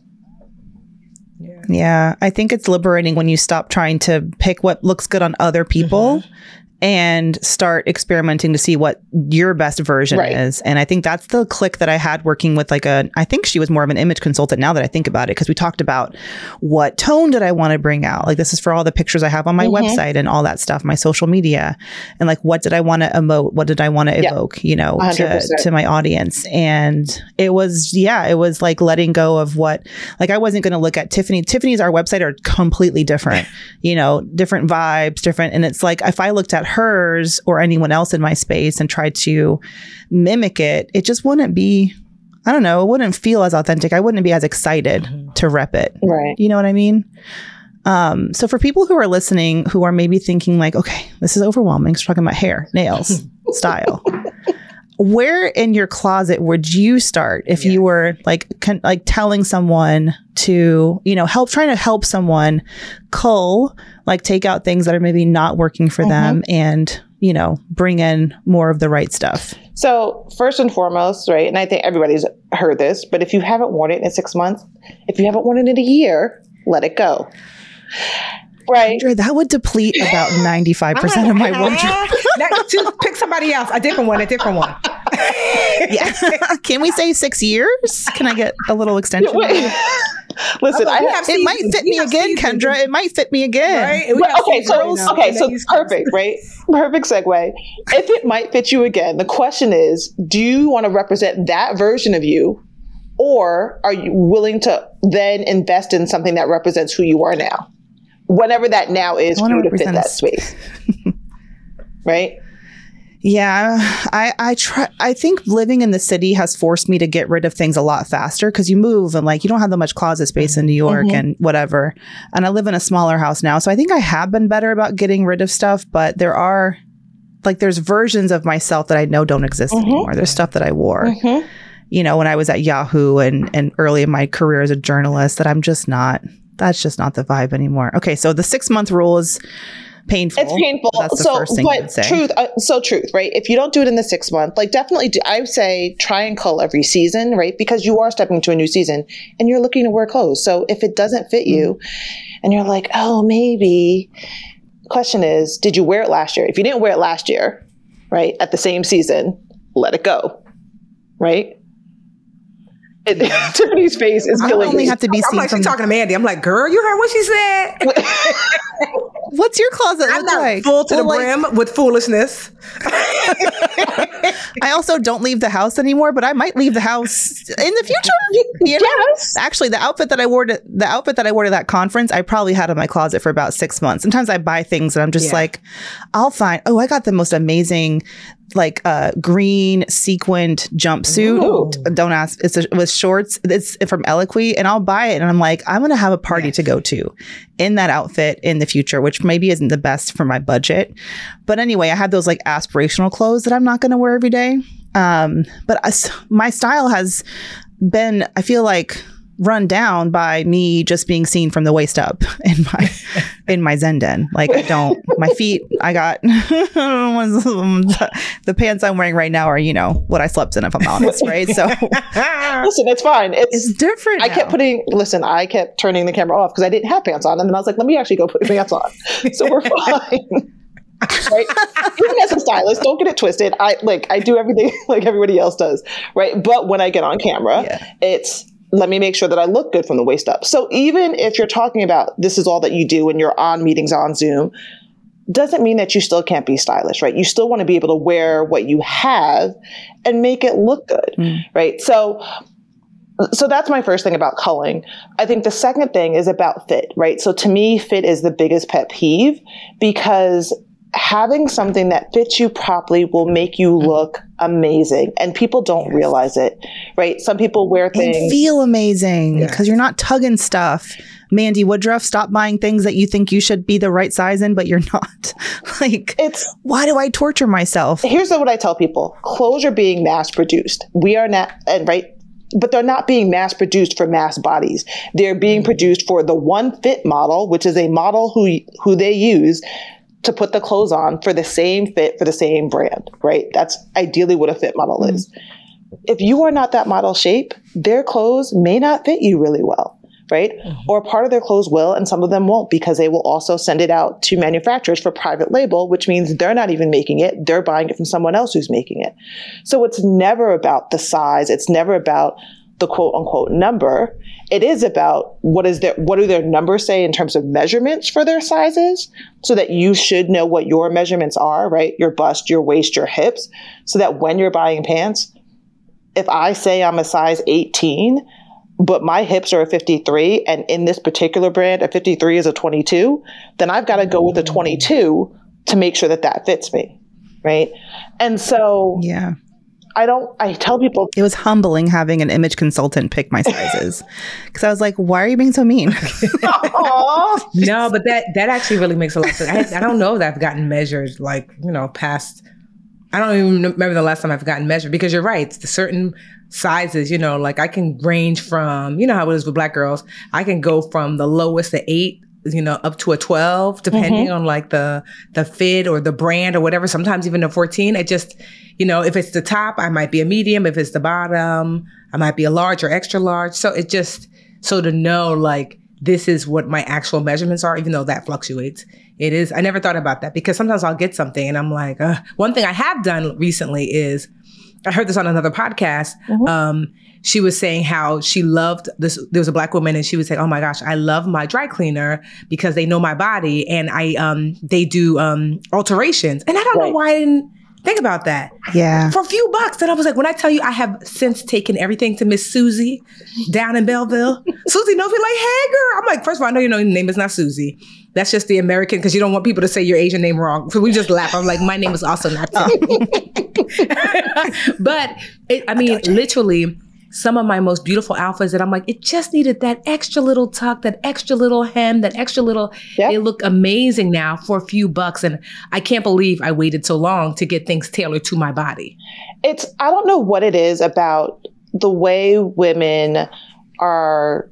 Yeah. I think it's liberating when you stop trying to pick what looks good on other people and start experimenting to see what your best version is. And I think that's the click that I had working with I think she was more of an image consultant now that I think about it, because we talked about what tone did I want to bring out? Like, this is for all the pictures I have on my website and all that stuff, my social media. And like, what did I want to emote? What did I want to evoke, to my audience? And it was like letting go of what, like, I wasn't going to look at Tiffany's, our website are completely different, different vibes, different. And it's like, if I looked at hers or anyone else in my space and tried to mimic it, it just wouldn't be, I don't know, it wouldn't feel as authentic. I wouldn't be as excited to rep it. Right. You know what I mean? So for people who are listening, who are maybe thinking like, okay, this is overwhelming. We're talking about hair, nails, style. Where in your closet would you start if you were like telling someone to, trying to help someone cull, like take out things that are maybe not working for them and, bring in more of the right stuff? So first and foremost, right, and I think everybody's heard this, but if you haven't worn it in 6 months, if you haven't worn it in a year, let it go. Right. Andrea, that would deplete about 95% of my wardrobe. Pick somebody else. A different one. Yeah. Can we say 6 years? Can I get a little extension? Listen, it might fit me again, Kendra. It might fit me again. Right? So perfect, right? Perfect segue. If it might fit you again, the question is, do you want to represent that version of you, or are you willing to then invest in something that represents who you are now? Whatever that now is for you to fit that space. Right? Yeah, I try. I think living in the city has forced me to get rid of things a lot faster because you move and like you don't have that much closet space in New York and whatever. And I live in a smaller house now, so I think I have been better about getting rid of stuff. But there's versions of myself that I know don't exist anymore. There's stuff that I wore, you know, when I was at Yahoo and early in my career as a journalist that I'm just not. That's just not the vibe anymore. Okay, so the 6-month rule is painful. It's painful. That's the first thing I'd say. Truth, right? If you don't do it in the 6 month, like definitely do, I would say try and cull every season, right? Because you are stepping into a new season and you're looking to wear clothes. So if it doesn't fit you and you're like, oh, maybe, question is, did you wear it last year? If you didn't wear it last year, right, at the same season, let it go, right? Tiffany's face is killing me. Only have to be seen she's talking to Mandy. I'm like, girl, you heard what she said? What's your closet look like? Full to the brim with foolishness. I also don't leave the house anymore, but I might leave the house in the future. You know? Yes. Actually, the outfit that I wore to that conference, I probably had in my closet for about 6 months. Sometimes I buy things and I'm just like, I'll find. Oh, I got the most amazing, like green sequined jumpsuit. Ooh. Don't ask. It was shorts. It's from Eloquii, and I'll buy it. And I'm like, I'm gonna have a party to go to in that outfit in the future, which maybe isn't the best for my budget. But anyway, I had those like aspirational clothes that I'm not gonna wear every day. But my style has been, I feel like, run down by me just being seen from the waist up in my Zen den. Like my feet, I got the pants I'm wearing right now are, you know, what I slept in, if I'm honest, right? So listen, it's fine. It's different. I kept turning the camera off because I didn't have pants on, and then I was like, let me actually go put pants on. So we're fine. Right? Even as a stylist, don't get it twisted. I do everything like everybody else does, right? But when I get on camera, it's let me make sure that I look good from the waist up. So even if you're talking about this is all that you do and you're on meetings on Zoom, doesn't mean that you still can't be stylish, right? You still want to be able to wear what you have and make it look good, right? So that's my first thing about culling. I think the second thing is about fit, right? So to me, fit is the biggest pet peeve because having something that fits you properly will make you look amazing. And people don't realize it, right? Some people wear things and feel amazing because you're not tugging stuff. Mandy Woodruff, stop buying things that you think you should be the right size in, but you're not. Like, why do I torture myself? Here's what I tell people. Clothes are being mass produced. We are not, right? But they're not being mass produced for mass bodies. They're being produced for the one fit model, which is a model who they use to put the clothes on for the same fit for the same brand, right? That's ideally what a fit model is. If you are not that model shape, their clothes may not fit you really well, right? Or part of their clothes will, and some of them won't, because they will also send it out to manufacturers for private label, which means they're not even making it. They're buying it from someone else who's making it. So it's never about the size. It's never about the quote unquote number. It is about what do their numbers say in terms of measurements for their sizes, so that you should know what your measurements are, right? Your bust, your waist, your hips, so that when you're buying pants, if I say I'm a size 18, but my hips are a 53, and in this particular brand, a 53 is a 22, then I've got to go with a 22 to make sure that fits me, right? And so I tell people it was humbling having an image consultant pick my sizes because I was like, why are you being so mean? No, but that actually really makes a lot of sense. I don't know that I've gotten measured like, you know, past, I don't even remember the last time I've gotten measured, because you're right. It's the certain sizes, you know, like I can range from, you know how it is with Black girls. I can go from the lowest, the 8, you know, up to a 12, depending on like the fit or the brand or whatever, sometimes even a 14. It just, you know, if it's the top, I might be a medium. If it's the bottom, I might be a large or extra large. So it just, so to know like, this is what my actual measurements are, even though that fluctuates. It is, I never thought about that, because sometimes I'll get something and I'm like, one thing I have done recently is, I heard this on another podcast. She was saying how she loved this. There was a Black woman and she would say, oh my gosh, I love my dry cleaner because they know my body and they do alterations. And I don't know why Think about that. Yeah. For a few bucks. And I was like, when I tell you, I have since taken everything to Miss Susie down in Belleville. Susie knows me like, hey, girl. I'm like, first of all, I know your name is not Susie. That's just the American, because you don't want people to say your Asian name wrong. So we just laugh. I'm like, my name is also not Susie. But, literally, some of my most beautiful outfits that I'm like, it just needed that extra little tuck, that extra little hem, that extra little, They look amazing now for a few bucks. And I can't believe I waited so long to get things tailored to my body. I don't know what it is about the way women are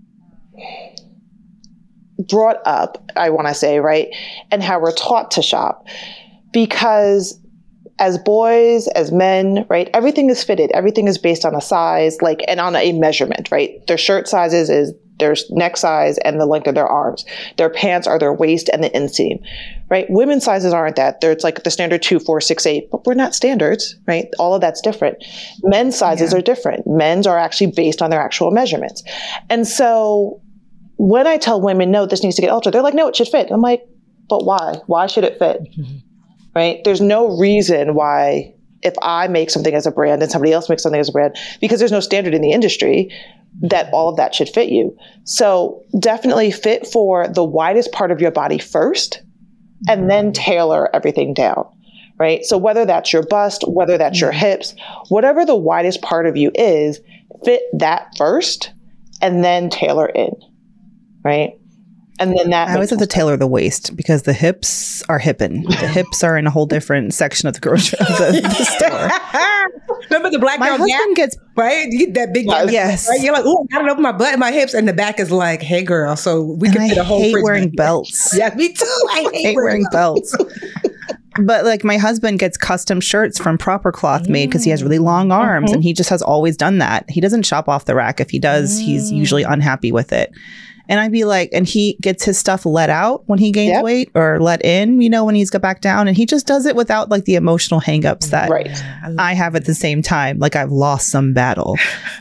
brought up, I want to say, right? And how we're taught to shop. Because as boys, as men, right, everything is fitted. Everything is based on a size, and on a measurement, right? Their shirt sizes is their neck size and the length of their arms. Their pants are their waist and the inseam, right? Women's sizes aren't that. It's like the standard 2, 4, 6, 8, but we're not standards, right? All of that's different. Men's sizes are different. Men's are actually based on their actual measurements. And so when I tell women, no, this needs to get altered, they're like, no, it should fit. I'm like, but why? Why should it fit? Mm-hmm. Right? There's no reason why, if I make something as a brand and somebody else makes something as a brand, because there's no standard in the industry, that all of that should fit you. So definitely fit for the widest part of your body first, and then tailor everything down, right? So whether that's your bust, whether that's your hips, whatever the widest part of you is, fit that first and then tailor in, right? And then I always have to tailor the waist, because the hips are hippin'. The hips are in a whole different section of the grocery the store. Remember the black girl husband gets right? You get that big yes. Right? You're like, oh, I gotta open my butt and my hips, and the back is like, hey girl, so we can fit a whole. I hate wearing belts. Yeah, me too. I hate wearing belts. But my husband gets custom shirts from Proper Cloth made because he has really long arms, and he just has always done that. He doesn't shop off the rack. If he does, he's usually unhappy with it. And I'd be like, and he gets his stuff let out when he gains weight, or let in, when he's got back down. And he just does it without the emotional hangups that I have at the same time. Like I've lost some battle.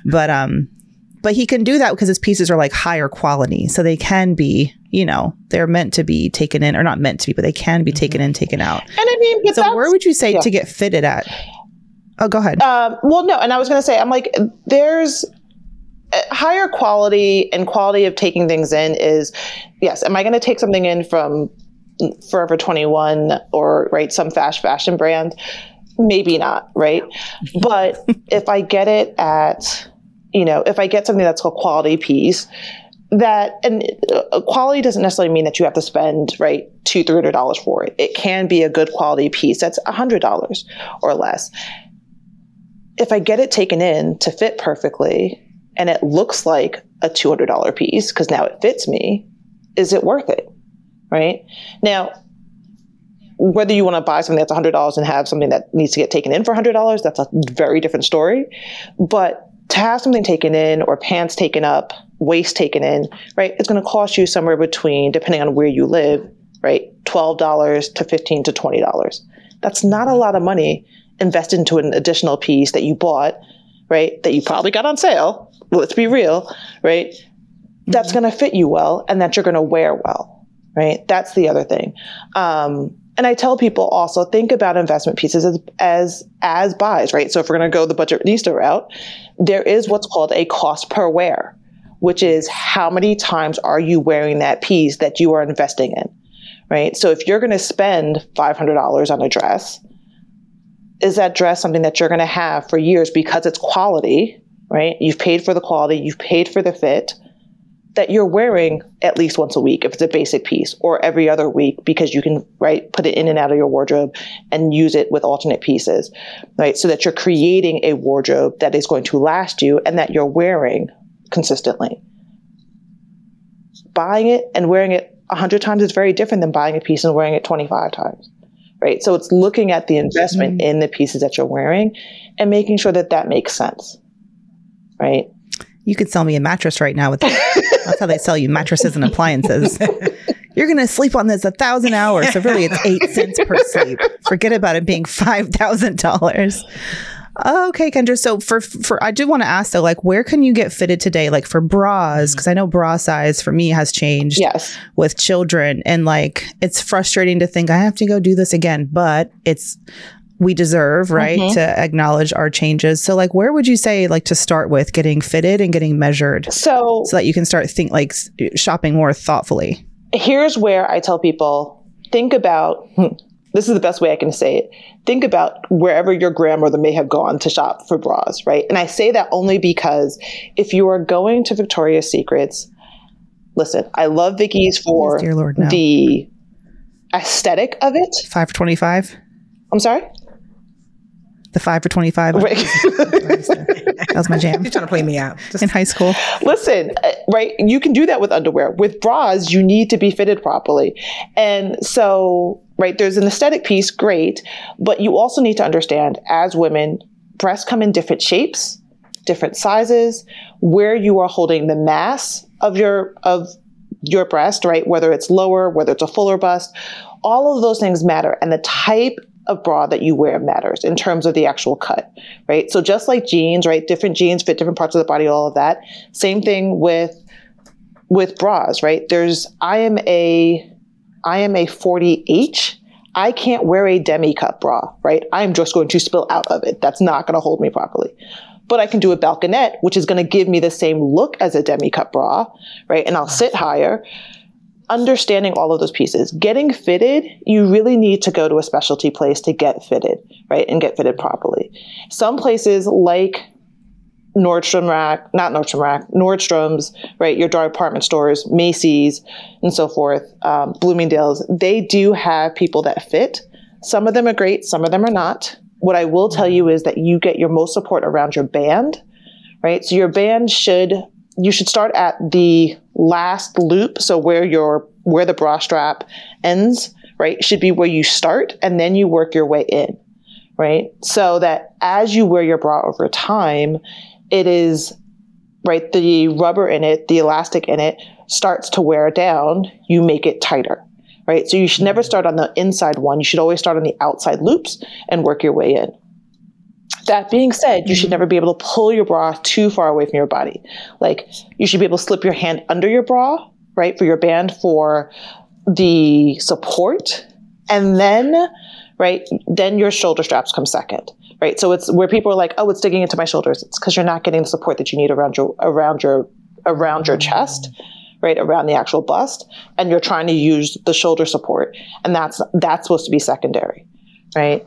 But he can do that because his pieces are higher quality. So they can be, they're meant to be taken in, or not meant to be, but they can be taken in, taken out. And so where would you say to get fitted at? Oh, go ahead. Well, no. And I was going to say, I'm like, there's higher quality, and quality of taking things in is, yes, am I going to take something in from Forever 21 or some fast fashion brand? Maybe not, right? But if I get it at, if I get something that's a quality piece, and quality doesn't necessarily mean that you have to spend $200-$300 for it. It can be a good quality piece that's $100 or less. If I get it taken in to fit perfectly, and it looks like a $200 piece because now it fits me, is it worth it? Right? Now, whether you want to buy something that's $100 and have something that needs to get taken in for $100, that's a very different story. But to have something taken in, or pants taken up, waist taken in, right, it's going to cost you somewhere between, depending on where you live, right, $12 to $15 to $20. That's not a lot of money invested into an additional piece that you bought, right, that you probably got on sale. Let's be real, right? That's going to fit you well, and that you're going to wear well, right? That's the other thing. And I tell people also, think about investment pieces as buys, right? So if we're going to go the Budgetnista route, there is what's called a cost per wear, which is how many times are you wearing that piece that you are investing in, right? So if you're going to spend $500 on a dress, is that dress something that you're going to have for years because it's quality, right? You've paid for the quality, you've paid for the fit, that you're wearing at least once a week if it's a basic piece, or every other week because you can, put it in and out of your wardrobe and use it with alternate pieces, right? So that you're creating a wardrobe that is going to last you and that you're wearing consistently. Buying it and wearing it 100 times is very different than buying a piece and wearing it 25 times. Right. So it's looking at the investment in the pieces that you're wearing and making sure that that makes sense. Right. You could sell me a mattress right now with that. That's how they sell you mattresses and appliances. You're going to sleep on this 1,000 hours. So really it's 8 cents per sleep. Forget about it being $5,000. Okay, Kendra. So for I do want to ask though, where can you get fitted today? For bras, because I know bra size for me has changed with children, and it's frustrating to think I have to go do this again, but we deserve, right? To acknowledge our changes. So like, where would you say like to start with getting fitted and getting measured so that you can start shopping more thoughtfully? Here's where I tell people, think about, this is the best way I can say it. Think about wherever your grandmother may have gone to shop for bras, right? And I say that only because if you are going to Victoria's Secrets, listen, I love Vicky's for the aesthetic of it. 5 for $25. I'm sorry? The 5 for $25. That was my jam. You're trying to play me out. In high school. Listen, right? You can do that with underwear. With bras, you need to be fitted properly. And so, right, there's an aesthetic piece, great. But you also need to understand, as women, breasts come in different shapes, different sizes, where you are holding the mass of your breast, right? Whether it's lower, whether it's a fuller bust, all of those things matter. And the type of bra that you wear matters in terms of the actual cut, right? So just like jeans, right? Different jeans fit different parts of the body, all of that. Same thing with bras, right? I am a 40H. I can't wear a demi-cup bra, right? I'm just going to spill out of it. That's not going to hold me properly. But I can do a balconette, which is going to give me the same look as a demi-cup bra, right? And I'll sit higher. Understanding all of those pieces. Getting fitted, you really need to go to a specialty place to get fitted, right? And get fitted properly. Some places like Nordstrom's, right? Your department stores, Macy's, and so forth, Bloomingdale's, they do have people that fit. Some of them are great, some of them are not. What I will tell you is that you get your most support around your band, right? So your band you should start at the last loop. So where the bra strap ends, right, should be where you start, and then you work your way in, right? So that as you wear your bra over time, it is, right, the rubber in it, the elastic in it starts to wear down. You make it tighter, right? So you should never start on the inside one. You should always start on the outside loops and work your way in. That being said, you should never be able to pull your bra too far away from your body. Like, you should be able to slip your hand under your bra, right, for your band for the support. And then, right, then your shoulder straps come second, right? So it's where people are like, oh, it's digging into my shoulders. It's because you're not getting the support that you need around your chest, right, around the actual bust. And you're trying to use the shoulder support. And that's supposed to be secondary, right?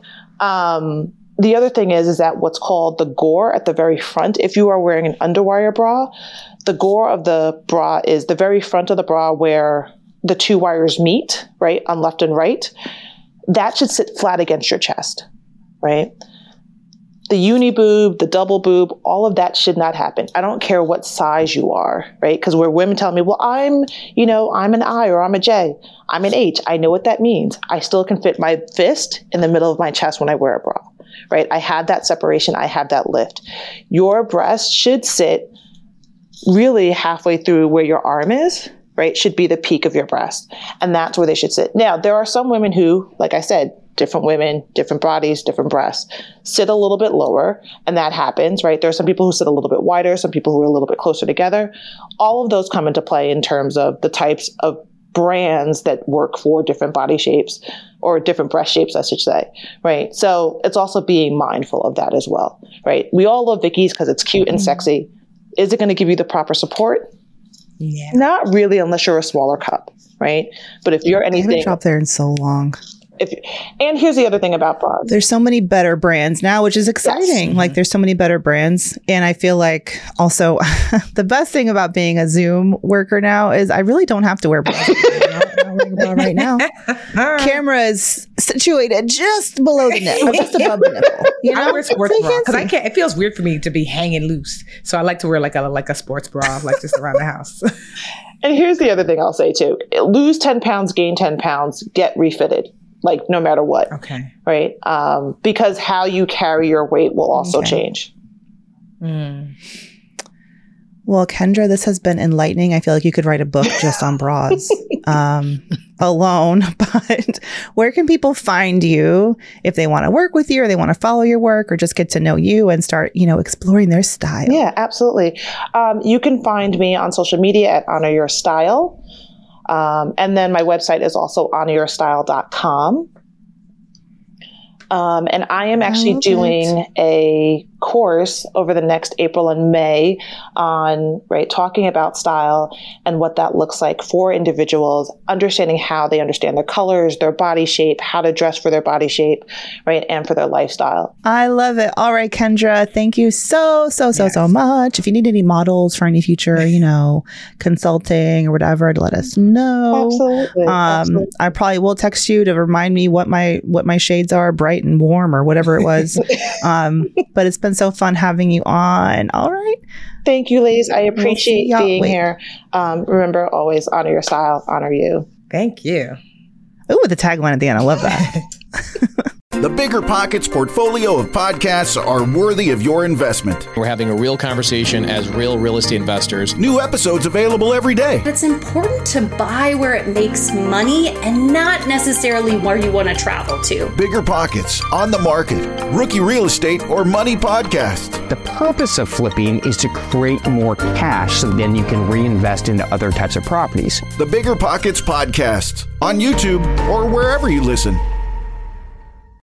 The other thing is that what's called the gore at the very front, if you are wearing an underwire bra, the gore of the bra is the very front of the bra where the two wires meet, right, on left and right. That should sit flat against your chest, right? The uni boob, the double boob, all of that should not happen. I don't care what size you are, right? Because where women tell me, well, I'm an I or I'm a J. I'm an H. I know what that means. I still can fit my fist in the middle of my chest when I wear a bra, right? I have that separation. I have that lift. Your breast should sit really halfway through where your arm is, right? Should be the peak of your breast. And that's where they should sit. Now, there are some women who, like I said, different women, different bodies, different breasts, sit a little bit lower, and that happens, right? There are some people who sit a little bit wider, some people who are a little bit closer together. All of those come into play in terms of the types of brands that work for different body shapes or different breast shapes, I should say, right? So it's also being mindful of that as well, right? We all love Vicky's because it's cute and sexy. Is it going to give you the proper support? Yeah. Not really, unless you're a smaller cup, right? But if you're anything, I haven't shopped there in so long. And here's the other thing about bras. There's so many better brands now, which is exciting. Yes. Like, there's so many better brands. And I feel like also the best thing about being a Zoom worker now is I really don't have to wear bras. I'm not wearing a bra right now. Camera is situated just below the nipple, or just above the nipple. You know? I wear sports bra because I can't. It feels weird for me to be hanging loose. So I like to wear like a sports bra, like just around the house. And here's the other thing I'll say too: lose 10 pounds, gain 10 pounds, get refitted. Like, no matter what. Okay. Right? Because how you carry your weight will also change. Mm. Well, Kendra, this has been enlightening. I feel like you could write a book just on bras alone. But where can people find you if they want to work with you or they want to follow your work or just get to know you and start, exploring their style? Yeah, absolutely. You can find me on social media at Honor Your Style. And then my website is also honoryourstyle.com. And I am actually doing a course over the next April and May on talking about style and what that looks like for individuals, understanding how they understand their colors, their body shape, how to dress for their body shape, and for their lifestyle. I love it. All right, Kendra, thank you so much. If you need any models for any future, consulting or whatever, to let us know. Absolutely. I probably will text you to remind me what my shades are, bright and warm or whatever it was. But it's been so fun having you on. All right. Thank you, ladies. I appreciate being here. Remember, always honor your style, honor you. Thank you. Ooh, with the tagline at the end. I love that. The Bigger Pockets portfolio of podcasts are worthy of your investment. We're having a real conversation as real estate investors. New episodes available every day. It's important to buy where it makes money and not necessarily where you want to travel to. Bigger Pockets, On the Market, Rookie Real Estate, or Money Podcast. The purpose of flipping is to create more cash so then you can reinvest into other types of properties. The Bigger Pockets Podcast on YouTube or wherever you listen.